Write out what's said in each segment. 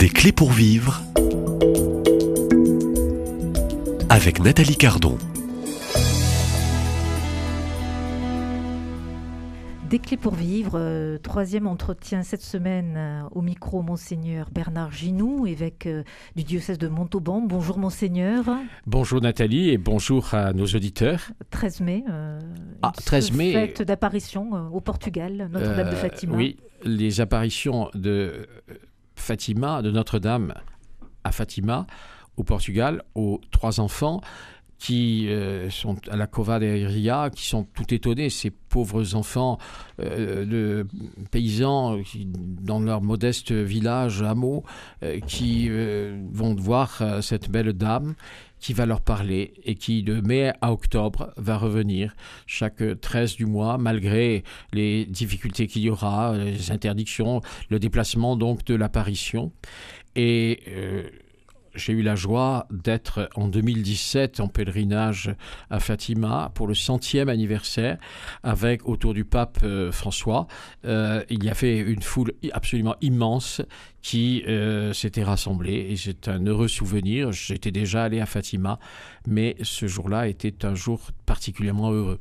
Des clés pour vivre avec Nathalie Cardon. Des clés pour vivre, troisième entretien cette semaine au micro Monseigneur Bernard Ginoux, évêque du diocèse de Montauban. Bonjour Monseigneur. Bonjour Nathalie et bonjour à nos auditeurs. 13 mai, 13 mai, fête d'apparition au Portugal, Notre-Dame de Fatima. Oui, les apparitions de Fatima, de Notre-Dame à Fatima, au Portugal, aux 3 enfants qui sont à la Cova de Iria, qui sont tout étonnés, ces pauvres enfants de paysans qui, dans leur modeste village, hameau, qui vont voir cette belle dame qui va leur parler et qui, de mai à octobre, va revenir chaque 13 du mois, malgré les difficultés qu'il y aura, les interdictions, le déplacement donc de l'apparition. Et j'ai eu la joie d'être en 2017 en pèlerinage à Fatima pour le 100e anniversaire avec, autour du pape François, il y avait une foule absolument immense qui s'était rassemblée et c'est un heureux souvenir. J'étais déjà allé à Fatima, mais ce jour-là était un jour particulièrement heureux.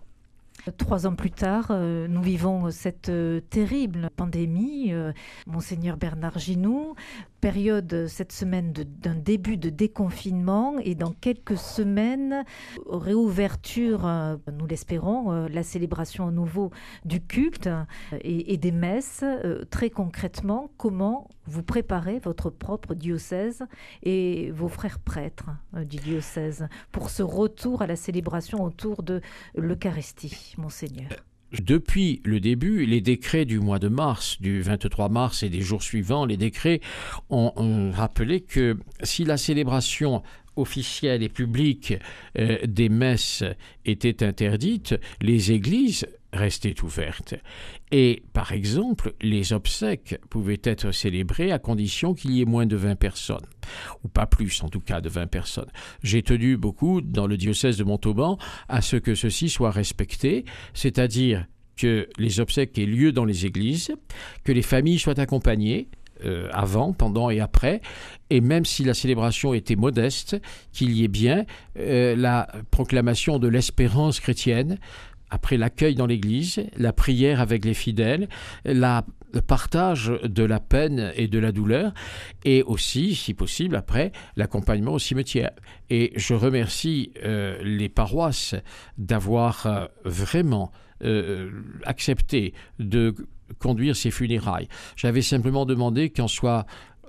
3 ans plus tard, nous vivons cette terrible pandémie. Monseigneur Bernard Ginoux, période cette semaine d'un début de déconfinement et dans quelques semaines, réouverture, nous l'espérons, la célébration à nouveau du culte et des messes. Très concrètement, comment vous préparez votre propre diocèse et vos frères prêtres du diocèse pour ce retour à la célébration autour de l'Eucharistie, Monseigneur? Depuis le début, les décrets du mois de mars, du 23 mars et des jours suivants, les décrets ont rappelé que si la célébration officielle et publique des messes était interdite, les églises restaient ouvertes. Et, par exemple, les obsèques pouvaient être célébrées à condition qu'il y ait moins de 20 personnes, ou pas plus en tout cas de 20 personnes. J'ai tenu beaucoup, dans le diocèse de Montauban, à ce que ceci soit respecté, c'est-à-dire que les obsèques aient lieu dans les églises, que les familles soient accompagnées, avant, pendant et après, et même si la célébration était modeste, qu'il y ait bien la proclamation de l'espérance chrétienne, après l'accueil dans l'église, la prière avec les fidèles, le partage de la peine et de la douleur, et aussi, si possible, après, l'accompagnement au cimetière. Et je remercie les paroisses d'avoir vraiment accepté de conduire ces funérailles. J'avais simplement demandé qu'en soit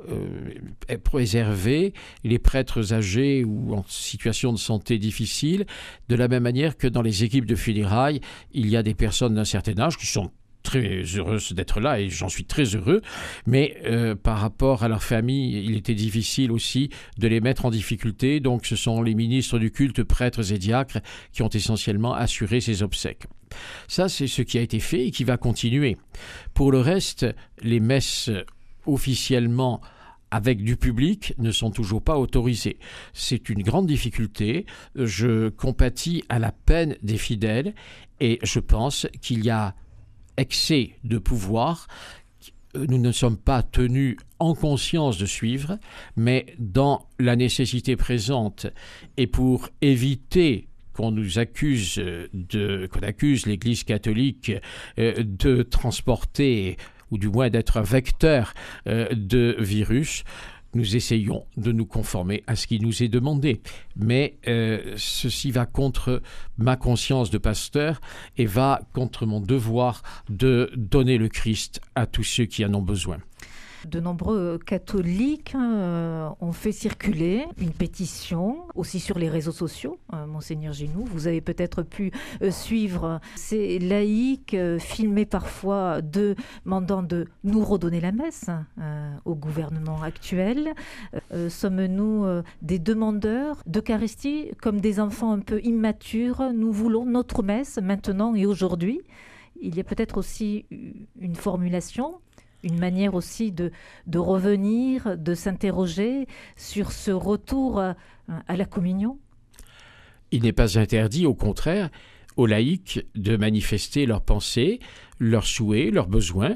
préserver les prêtres âgés ou en situation de santé difficile, de la même manière que dans les équipes de funérailles, il y a des personnes d'un certain âge qui sont très heureuses d'être là et j'en suis très heureux, mais par rapport à leur famille, il était difficile aussi de les mettre en difficulté, donc ce sont les ministres du culte, prêtres et diacres qui ont essentiellement assuré ces obsèques. Ça, c'est ce qui a été fait et qui va continuer. Pour le reste, les messes officiellement avec du public ne sont toujours pas autorisées. C'est une grande difficulté. Je compatis à la peine des fidèles et je pense qu'il y a excès de pouvoir. Nous ne sommes pas tenus en conscience de suivre, mais dans la nécessité présente et pour éviter qu'on accuse l'Église catholique de transporter ou du moins d'être un vecteur de virus, nous essayons de nous conformer à ce qui nous est demandé. Mais ceci va contre ma conscience de pasteur et va contre mon devoir de donner le Christ à tous ceux qui en ont besoin. De nombreux catholiques ont fait circuler une pétition, aussi sur les réseaux sociaux. Monseigneur Ginoux, vous avez peut-être pu suivre ces laïcs filmés parfois demandant de nous redonner la messe au gouvernement actuel. Sommes-nous des demandeurs d'Eucharistie comme des enfants un peu immatures? Nous voulons notre messe maintenant et aujourd'hui. Il y a peut-être aussi une formulation, une manière aussi de revenir, de s'interroger sur ce retour à la communion? Il n'est pas interdit, au contraire, aux laïcs de manifester leurs pensées, leurs souhaits, leurs besoins,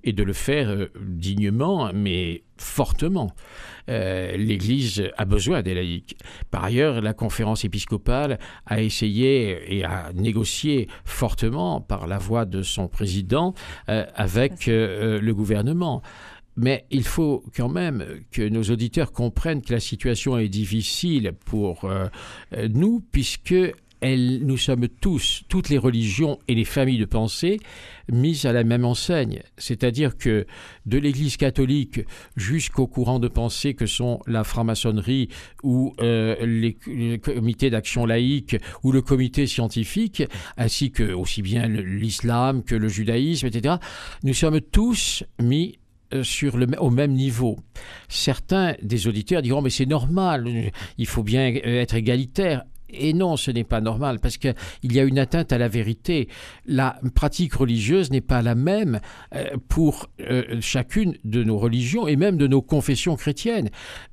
et de le faire dignement, mais fortement. L'Église a besoin des laïcs. Par ailleurs, la conférence épiscopale a essayé et a négocié fortement par la voix de son président avec le gouvernement. Mais il faut quand même que nos auditeurs comprennent que la situation est difficile pour nous, puisque nous sommes toutes les religions et les familles de pensée mises à la même enseigne. C'est-à-dire que de l'Église catholique jusqu'au courant de pensée que sont la franc-maçonnerie ou les comités d'action laïque ou le comité scientifique, ainsi que aussi bien l'islam que le judaïsme, etc., nous sommes tous mis au même niveau. Certains des auditeurs diront « mais c'est normal, il faut bien être égalitaire ». Et non, ce n'est pas normal, parce qu'il y a une atteinte à la vérité. La pratique religieuse n'est pas la même pour chacune de nos religions et même de nos confessions chrétiennes.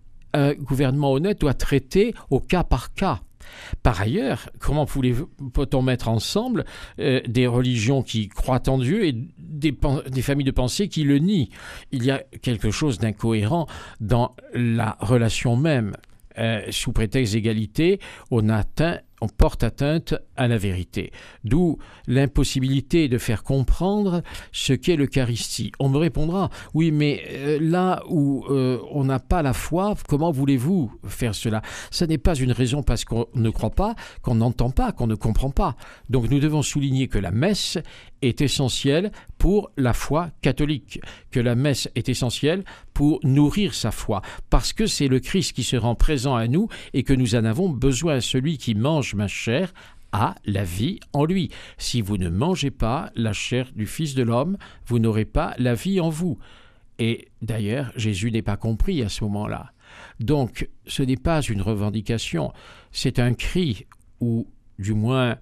Un gouvernement honnête doit traiter au cas par cas. Par ailleurs, comment peut-on mettre ensemble des religions qui croient en Dieu et des familles de pensée qui le nient? Il y a quelque chose d'incohérent dans la relation même. Sous prétexte d'égalité, on porte atteinte à la vérité. D'où l'impossibilité de faire comprendre ce qu'est l'Eucharistie. On me répondra, oui, mais là où on n'a pas la foi, comment voulez-vous faire cela? Ce n'est pas une raison parce qu'on ne croit pas, qu'on n'entend pas, qu'on ne comprend pas. Donc nous devons souligner que la messe est essentielle pour la foi catholique, que la messe est essentielle pour nourrir sa foi, parce que c'est le Christ qui se rend présent à nous et que nous en avons besoin. Celui qui mange ma chair a la vie en lui. Si vous ne mangez pas la chair du Fils de l'homme, vous n'aurez pas la vie en vous. Et d'ailleurs, Jésus n'est pas compris à ce moment-là. Donc, ce n'est pas une revendication, c'est un cri, ou du moins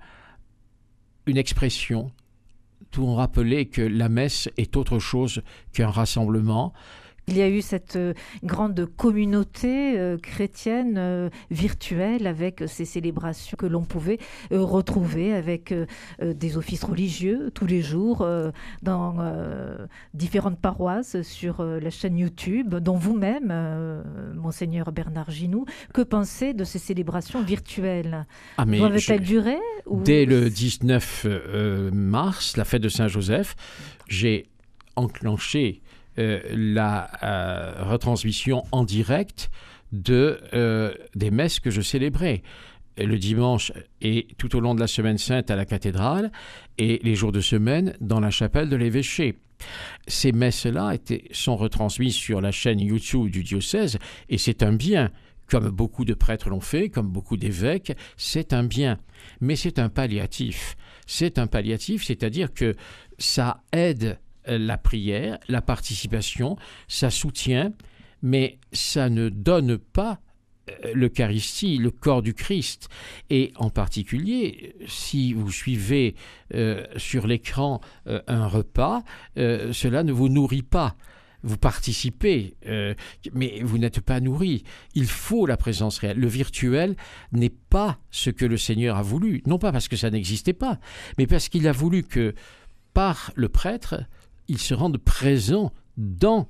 une expression, pour rappeler que la messe est autre chose qu'un rassemblement. Il y a eu cette grande communauté chrétienne virtuelle avec ces célébrations que l'on pouvait retrouver avec des offices religieux tous les jours dans différentes paroisses sur la chaîne YouTube, dont vous-même, Monseigneur Bernard Ginoux. Que pensez de ces célébrations virtuelles? Doivent-elles durer Dès le 19 mars, la fête de Saint-Joseph, j'ai enclenché la retransmission en direct des messes que je célébrais le dimanche et tout au long de la semaine sainte à la cathédrale et les jours de semaine dans la chapelle de l'évêché. Ces messes-là sont retransmises sur la chaîne YouTube du diocèse et c'est un bien. Comme beaucoup de prêtres l'ont fait, comme beaucoup d'évêques, c'est un bien. Mais c'est un palliatif. C'est un palliatif, c'est-à-dire que ça aide la prière, la participation, ça soutient, mais ça ne donne pas l'Eucharistie, le corps du Christ. Et en particulier, si vous suivez sur l'écran un repas, cela ne vous nourrit pas. Vous participez, mais vous n'êtes pas nourri. Il faut la présence réelle. Le virtuel n'est pas ce que le Seigneur a voulu. Non pas parce que ça n'existait pas, mais parce qu'il a voulu que, par le prêtre, il se rende présent dans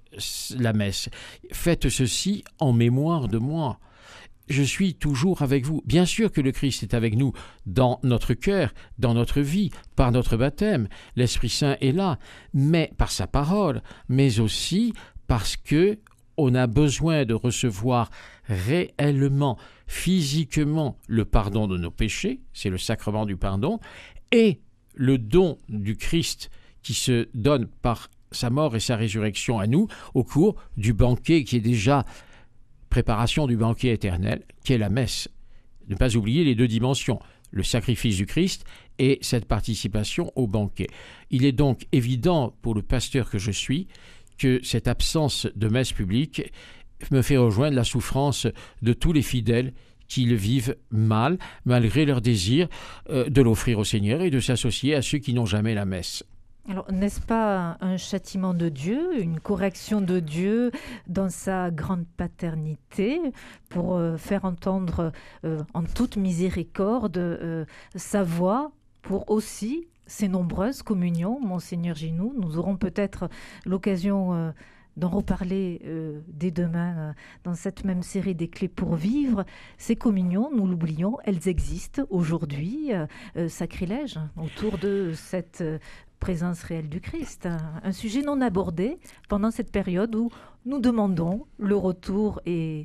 la messe. Faites ceci en mémoire de moi. Je suis toujours avec vous. Bien sûr que le Christ est avec nous dans notre cœur, dans notre vie, par notre baptême. L'Esprit Saint est là, mais par sa parole, mais aussi parce que on a besoin de recevoir réellement, physiquement, le pardon de nos péchés, c'est le sacrement du pardon, et le don du Christ qui se donne par sa mort et sa résurrection à nous au cours du banquet qui est déjà préparation du banquet éternel, qui est la messe. Ne pas oublier les deux dimensions, le sacrifice du Christ et cette participation au banquet. Il est donc évident pour le pasteur que je suis que cette absence de messe publique me fait rejoindre la souffrance de tous les fidèles qui le vivent mal, malgré leur désir de l'offrir au Seigneur et de s'associer à ceux qui n'ont jamais la messe. Alors, n'est-ce pas un châtiment de Dieu, une correction de Dieu dans sa grande paternité pour faire entendre en toute miséricorde sa voix pour aussi ces nombreuses communions, Monseigneur Ginoux. Nous aurons peut-être l'occasion d'en reparler dès demain dans cette même série des clés pour vivre. Ces communions, nous l'oublions, elles existent aujourd'hui, sacrilège, autour de cette présence réelle du Christ. Un sujet non abordé pendant cette période où nous demandons le retour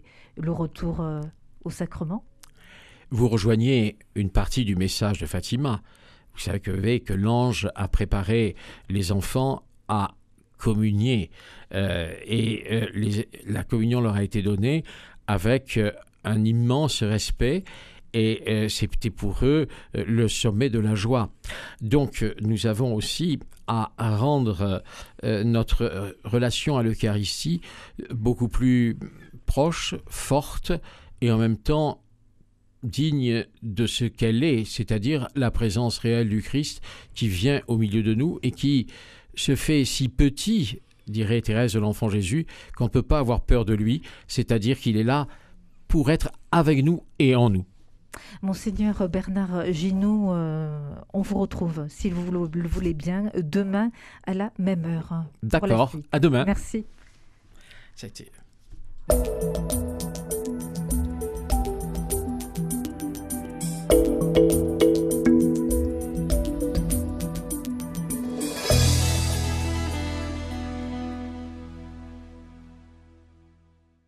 au sacrement. Vous rejoignez une partie du message de Fatima. Vous savez que l'ange a préparé les enfants à communier la communion leur a été donnée avec un immense respect et c'était pour eux le sommet de la joie. Donc nous avons aussi à rendre notre relation à l'Eucharistie beaucoup plus proche, forte et en même temps digne de ce qu'elle est, c'est-à-dire la présence réelle du Christ qui vient au milieu de nous et qui se fait si petit, dirait Thérèse de l'Enfant Jésus, qu'on ne peut pas avoir peur de lui, c'est-à-dire qu'il est là pour être avec nous et en nous. Monseigneur Bernard Ginoux, on vous retrouve, si vous le voulez bien, demain à la même heure. D'accord, à demain. Merci. Ça a été...